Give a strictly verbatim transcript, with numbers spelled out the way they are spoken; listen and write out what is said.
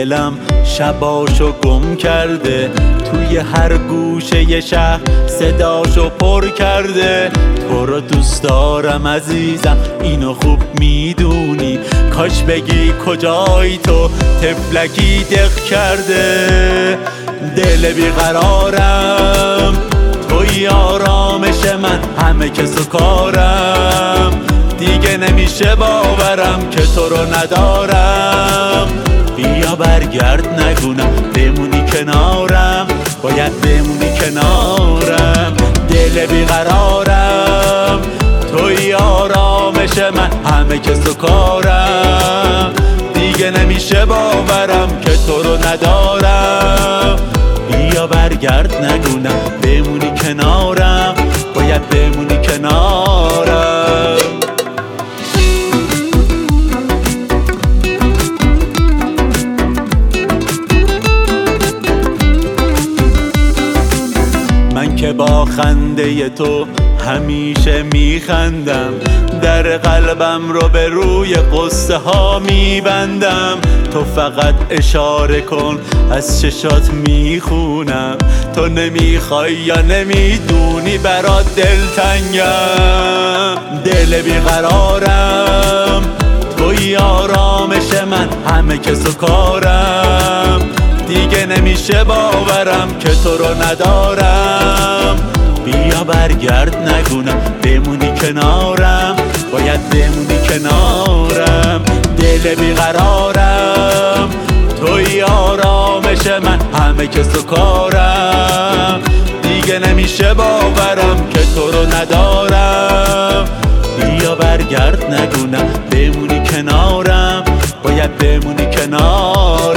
دلم شباشو گم کرده، توی هر گوشه شهر صداشو پر کرده. تو رو دوست دارم عزیزم، اینو خوب میدونی، کاش بگی کجایی تو طفلکی دق کرده. دل بیقرارم توی آرامش من، همه کس و کارم، دیگه نمیشه باورم که تو رو ندارم. بیا برگرد نگونم، بمونی کنارم، باید بمونی کنارم. دل بیقرارم توی آرامش من، همه کس و کارم، دیگه نمیشه باورم که تو رو ندارم. بیا برگرد نگونم، بمونی کنارم، باید بمونی کنارم. من که با خنده تو همیشه میخندم، در قلبم رو به روی قصه ها میبندم. تو فقط اشاره کن، از چشات میخونم، تو نمیخوای یا نمیدونی برات دلتنگم. دل بیقرارم توی آرامش من، همه کس و کارم، دیگه نمیشه باورم که تو رو ندارم. بیا برگرد نگونم، بمونی کنارم، باید بمونی کنارم. دل بیقرارم توی آرامش من، همه کس و کارم، دیگه نمیشه باورم که تو رو ندارم. بیا برگرد نگونم، بمونی کنارم، باید بمونی کنارم.